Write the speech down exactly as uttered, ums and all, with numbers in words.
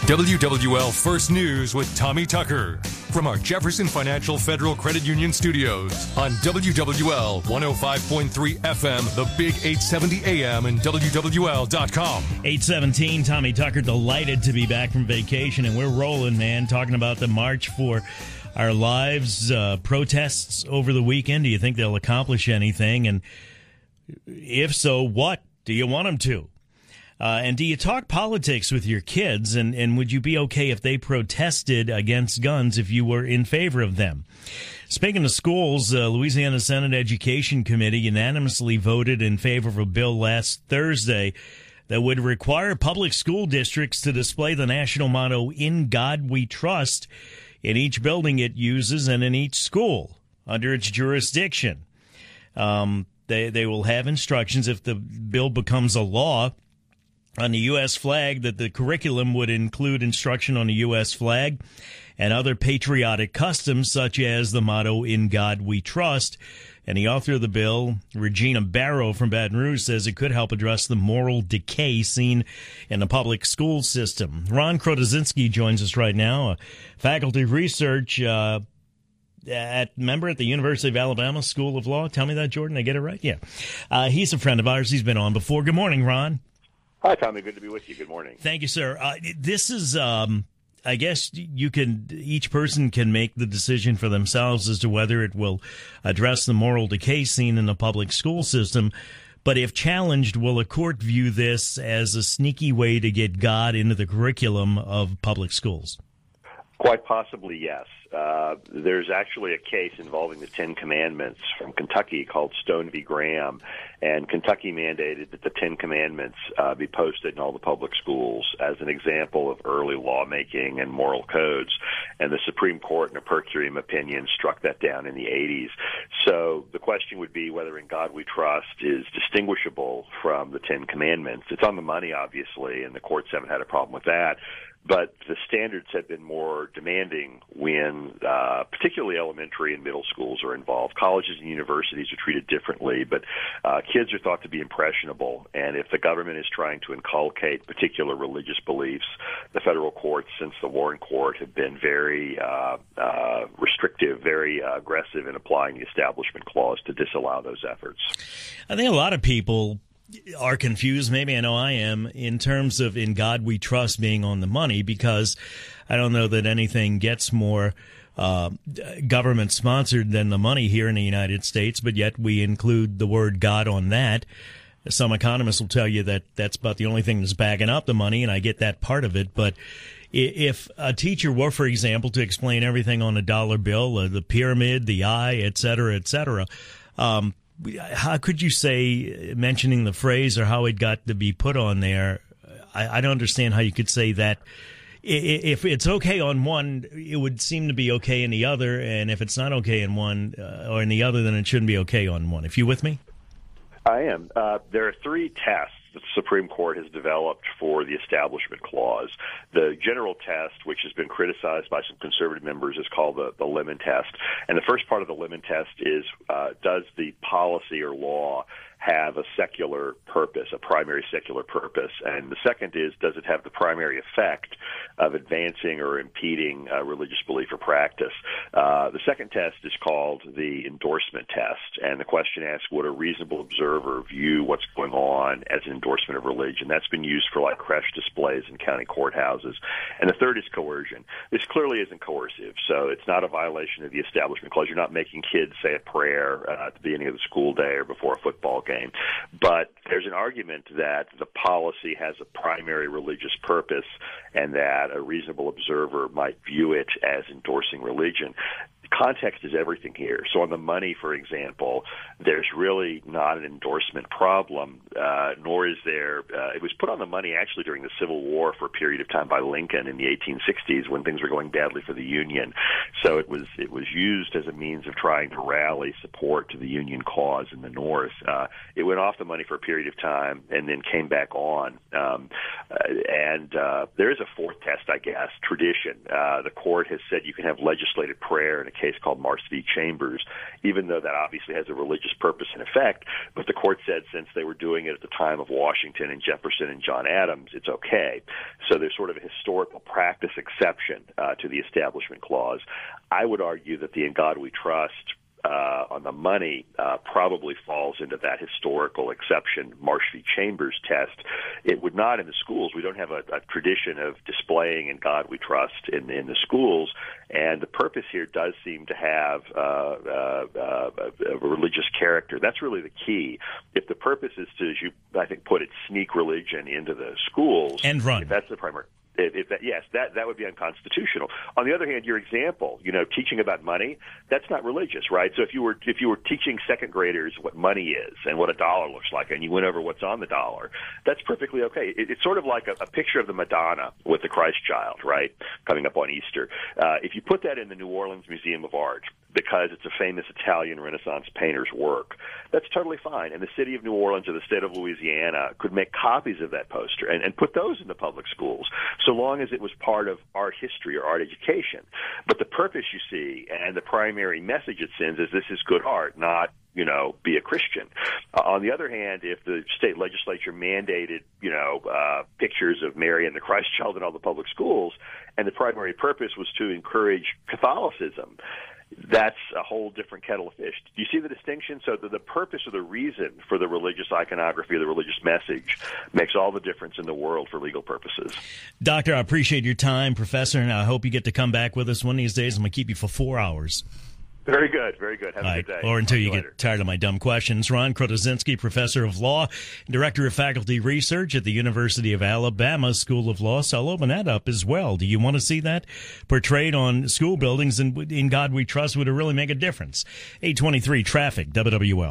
W W L First News with Tommy Tucker from our Jefferson Financial Federal Credit Union studios on W W L one oh five point three F M, the Big eight seventy A M, and W W L dot com. eight seventeen, Tommy Tucker, delighted to be back from vacation, and we're rolling, man, talking about the March for Our Lives, uh, protests over the weekend. Do you think they'll accomplish anything? And if so, what do you want them to? Uh, and do you talk politics with your kids, and, and would you be okay if they protested against guns if you were in favor of them? Speaking of schools, uh, Louisiana Senate Education Committee unanimously voted in favor of a bill last Thursday that would require public school districts to display the national motto, "In God We Trust," in each building it uses and in each school under its jurisdiction. Um, they, they will have instructions if the bill becomes a law on the U S flag, that the curriculum would include instruction on the U S flag and other patriotic customs, such as the motto, "In God We Trust." And the author of the bill, Regina Barrow from Baton Rouge, says it could help address the moral decay seen in the public school system. Ron Krotosinski joins us right now, a faculty of research uh, at member at the University of Alabama School of Law. Tell me that, Jordan. I get it right? Yeah. Uh, he's a friend of ours. He's been on before. Good morning, Ron. Hi, Tommy. Good to be with you. Good morning. Thank you, sir. Uh, this is, um, I guess you can, each person can make the decision for themselves as to whether it will address the moral decay seen in the public school system. But if challenged, will a court view this as a sneaky way to get God into the curriculum of public schools? Quite possibly, yes. Uh, there's actually a case involving the Ten Commandments from Kentucky called Stone v. Graham, and Kentucky mandated that the Ten Commandments uh, be posted in all the public schools as an example of early lawmaking and moral codes. And the Supreme Court, in a per curiam opinion, struck that down in the eighties. So the question would be whether "In God We Trust" is distinguishable from the Ten Commandments. It's on the money, obviously, and the courts haven't had a problem with that. But the standards have been more demanding when uh, particularly elementary and middle schools are involved. Colleges and universities are treated differently, but uh, kids are thought to be impressionable. And if the government is trying to inculcate particular religious beliefs, the federal courts since the Warren Court have been very uh, uh, restrictive, very uh, aggressive in applying the Establishment Clause to disallow those efforts. I think a lot of people are confused, maybe I know I am, in terms of "In God We Trust" being on the money, because I don't know that anything gets more uh, government-sponsored than the money here in the United States, but yet we include the word God on that. Some economists will tell you that that's about the only thing that's backing up the money, and I get that part of it, but if a teacher were, for example, to explain everything on a dollar bill, uh, the pyramid, the eye, et cetera, et cetera, um, how could you say, mentioning the phrase or how it got to be put on there, I, I don't understand how you could say that. If it's okay on one, it would seem to be okay in the other, and if it's not okay in one uh, or in the other, then it shouldn't be okay on one. If you with me? I am. Uh, there are three tests that the Supreme Court has developed for the Establishment Clause. The general test, which has been criticized by some conservative members, is called the, the Lemon Test. And the first part of the Lemon Test is, uh, does the policy or law have a secular purpose, a primary secular purpose? And the second is, does it have the primary effect of advancing or impeding uh, religious belief or practice? Uh, the second test is called the endorsement test, and the question asks, would a reasonable observer view what's going on as an endorsement of religion? That's been used for like creche displays in county courthouses. And the third is coercion. This clearly isn't coercive, so it's not a violation of the Establishment Clause. You're not making kids say a prayer uh, at the beginning of the school day or before a football game. But there's an argument that the policy has a primary religious purpose and that a reasonable observer might view it as endorsing religion. Context is everything here. So on the money, for example, there's really not an endorsement problem, uh, nor is there uh, – it was put on the money actually during the Civil War for a period of time by Lincoln in the eighteen sixties when things were going badly for the Union. So it was it was used as a means of trying to rally support to the Union cause in the North. Uh, it went off the money for a period of time and then came back on. Um, uh, and uh, there is a fourth test, I guess, tradition. Uh, the court has said you can have legislative prayer in a case case called Marsh v. Chambers, even though that obviously has a religious purpose and effect. But the court said since they were doing it at the time of Washington and Jefferson and John Adams, it's okay. So there's sort of a historical practice exception uh, to the Establishment Clause. I would argue that the In God We Trust Uh, on the money uh, probably falls into that historical exception, Marsh v. Chambers test. It would not in the schools. We don't have a, a tradition of displaying In God We Trust in, in the schools, and the purpose here does seem to have uh, uh, uh, a religious character. That's really the key. If the purpose is to, as you, I think, put it, sneak religion into the schools, and run. If that's the primary. If, if that, yes, that that would be unconstitutional. On the other hand, your example, you know, teaching about money, that's not religious, right? So if you were if you were teaching second graders what money is and what a dollar looks like, and you went over what's on the dollar, that's perfectly okay. It, it's sort of like a, a picture of the Madonna with the Christ child, right, coming up on Easter. Uh, if you put that in the New Orleans Museum of Art because it's a famous Italian Renaissance painter's work, that's totally fine. And the city of New Orleans or the state of Louisiana could make copies of that poster and, and put those in the public schools, so long as it was part of art history or art education. But the purpose, you see, and the primary message it sends is this is good art, not, you know, be a Christian. Uh, on the other hand, if the state legislature mandated, you know, uh, pictures of Mary and the Christ child in all the public schools, and the primary purpose was to encourage Catholicism, that's a whole different kettle of fish. Do you see the distinction? So the, the purpose or the reason for the religious iconography or the religious message makes all the difference in the world for legal purposes. Doctor, I appreciate your time, Professor, and I hope you get to come back with us one of these days. I'm going to keep you for four hours. Very good, very good. Have All a right. good day. Or until Talk you to get later. tired of my dumb questions. Ron Krotoszynski, Professor of Law, Director of Faculty Research at the University of Alabama School of Law. So I'll open that up as well. Do you want to see that portrayed on school buildings? And In God We Trust, would it really make a difference? eight twenty-three Traffic, W W L.